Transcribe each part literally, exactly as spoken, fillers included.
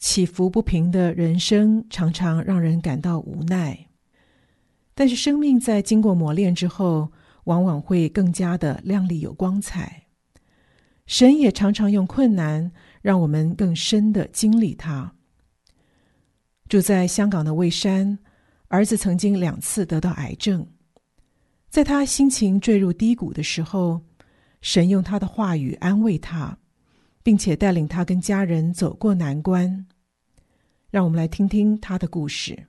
起伏不平的人生常常让人感到无奈，但是生命在经过磨练之后，往往会更加的亮丽有光彩。神也常常用困难让我们更深的经历它。住在香港的魏山，儿子曾经两次得到癌症，在他心情坠入低谷的时候，神用他的话语安慰他，并且带领他跟家人走过难关。让我们来听听他的故事。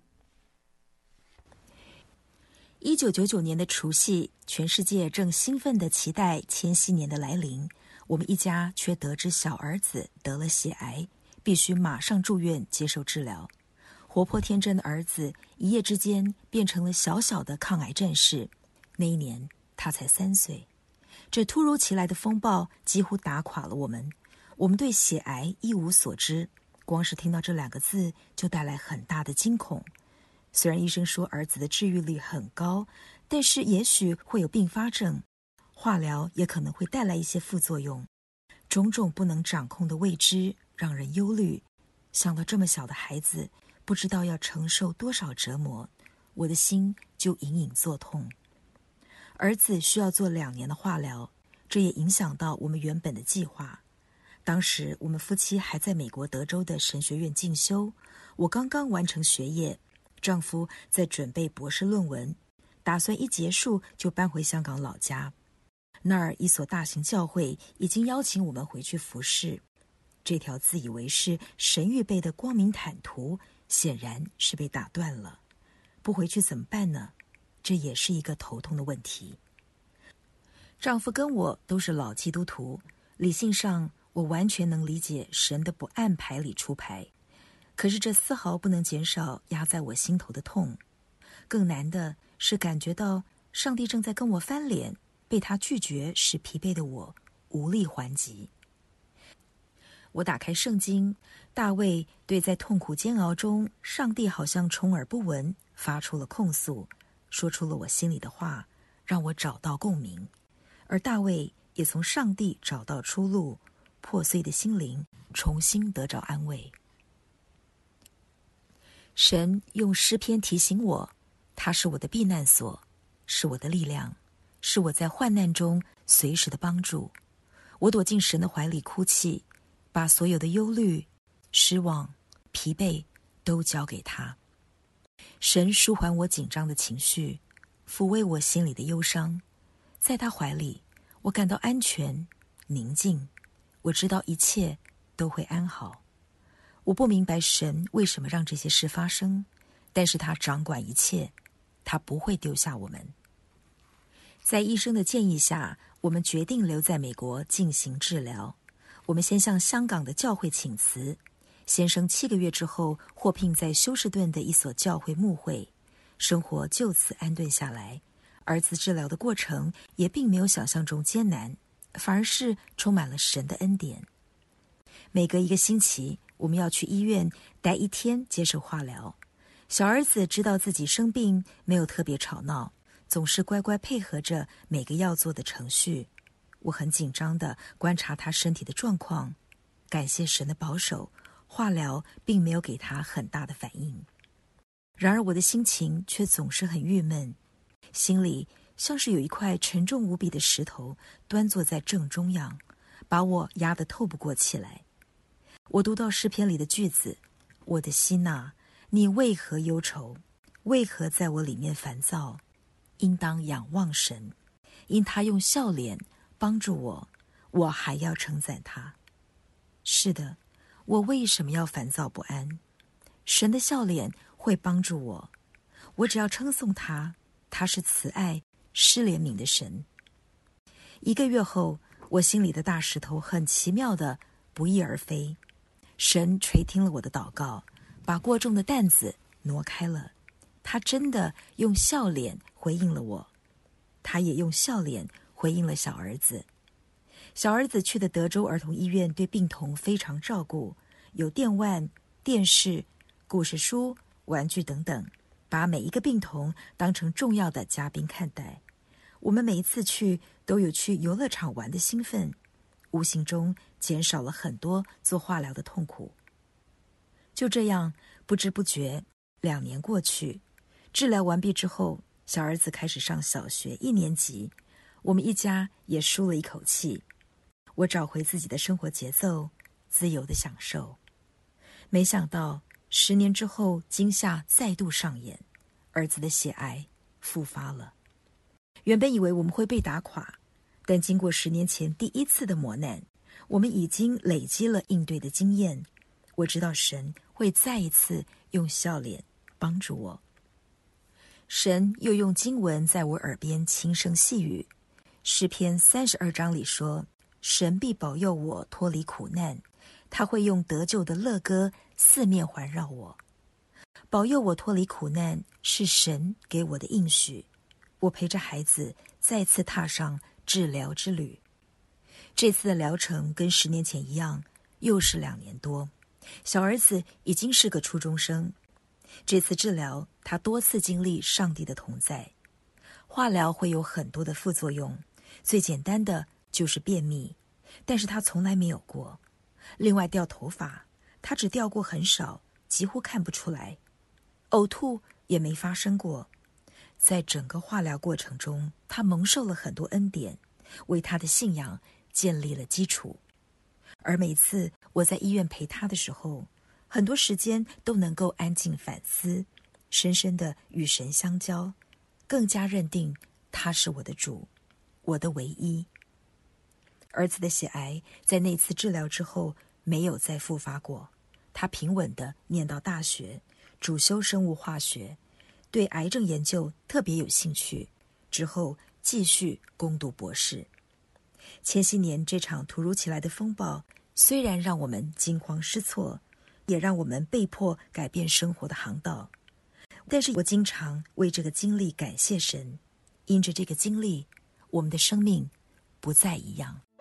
一九九九年的除夕，全世界正兴奋地期待千禧年的来临，我们一家却得知小儿子得了血癌，必须马上住院接受治疗。活泼天真的儿子一夜之间变成了小小的抗癌战士，那一年他才三岁。这突如其来的风暴几乎打垮了我们，我们对血癌一无所知，光是听到这两个字就带来很大的惊恐。虽然医生说儿子的治愈率很高，但是也许会有并发症，化疗也可能会带来一些副作用，种种不能掌控的未知让人忧虑。想到这么小的孩子不知道要承受多少折磨，我的心就隐隐作痛。儿子需要做两年的化疗，这也影响到我们原本的计划。当时我们夫妻还在美国德州的神学院进修，我刚刚完成学业，丈夫在准备博士论文，打算一结束就搬回香港老家。那儿一所大型教会已经邀请我们回去服侍，这条自以为是神预备的光明坦途显然是被打断了。不回去怎么办呢？这也是一个头痛的问题。丈夫跟我都是老基督徒，理性上我完全能理解神的不按牌理出牌，可是这丝毫不能减少压在我心头的痛。更难的是感觉到上帝正在跟我翻脸，被他拒绝使疲惫的我无力还击。我打开圣经，大卫对在痛苦煎熬中上帝好像充耳不闻发出了控诉，说出了我心里的话，让我找到共鸣。而大卫也从上帝找到出路，破碎的心灵重新得着安慰。神用诗篇提醒我，他是我的避难所，是我的力量，是我在患难中随时的帮助。我躲进神的怀里哭泣，把所有的忧虑、失望、疲惫都交给他。神舒缓我紧张的情绪，抚慰我心里的忧伤。在他怀里，我感到安全、宁静，我知道一切都会安好。我不明白神为什么让这些事发生，但是他掌管一切，他不会丢下我们。在医生的建议下，我们决定留在美国进行治疗。我们先向香港的教会请辞，先生七个月之后获聘在休士顿的一所教会牧会，生活就此安顿下来。儿子治疗的过程也并没有想象中艰难，反而是充满了神的恩典。每隔一个星期，我们要去医院待一天接受化疗。小儿子知道自己生病，没有特别吵闹，总是乖乖配合着每个要做的程序。我很紧张地观察他身体的状况，感谢神的保守，化疗并没有给他很大的反应。然而我的心情却总是很郁闷，心里像是有一块沉重无比的石头端坐在正中央，把我压得透不过气来。我读到诗篇里的句子，我的心哪，你为何忧愁？为何在我里面烦躁？应当仰望神，因他用笑脸帮助我，我还要称赞他。是的，我为什么要烦躁不安？神的笑脸会帮助我，我只要称颂他，他是慈爱、施怜悯的神。一个月后，我心里的大石头很奇妙的不翼而飞，神垂听了我的祷告，把过重的担子挪开了。他真的用笑脸回应了我，他也用笑脸回应了小儿子。小儿子去的德州儿童医院对病童非常照顾，有电玩、电视、故事书、玩具等等，把每一个病童当成重要的嘉宾看待。我们每一次去都有去游乐场玩的兴奋，无形中减少了很多做化疗的痛苦。 就这样，不知不觉，两年过去，治疗完毕之后，小儿子开始上小学一年级，我们一家也舒了一口气。我找回自己的生活节奏，自由的享受。没想到，十年之后，惊吓再度上演，儿子的血癌复发了。原本以为我们会被打垮，但经过十年前第一次的磨难，我们已经累积了应对的经验。我知道神会再一次用笑脸帮助我。神又用经文在我耳边轻声细语。诗篇三十二章里说，神必保佑我脱离苦难，他会用得救的乐歌四面环绕我。保佑我脱离苦难是神给我的应许。我陪着孩子再次踏上治疗之旅。这次的疗程跟十年前一样，又是两年多。小儿子已经是个初中生。这次治疗，他多次经历上帝的同在。化疗会有很多的副作用，最简单的就是便秘，但是他从来没有过。另外掉头发，他只掉过很少，几乎看不出来。呕吐也没发生过。在整个化疗过程中，他蒙受了很多恩典，为他的信仰建立了基础。而每次我在医院陪他的时候，很多时间都能够安静反思，深深的与神相交，更加认定他是我的主，我的唯一。儿子的血癌在那次治疗之后没有再复发过，他平稳地念到大学，主修生物化学，对癌症研究特别有兴趣，之后继续攻读博士。千禧年这场突如其来的风暴，虽然让我们惊慌失措，也让我们被迫改变生活的航道，但是我经常为这个经历感谢神，因着这个经历，我们的生命不再一样。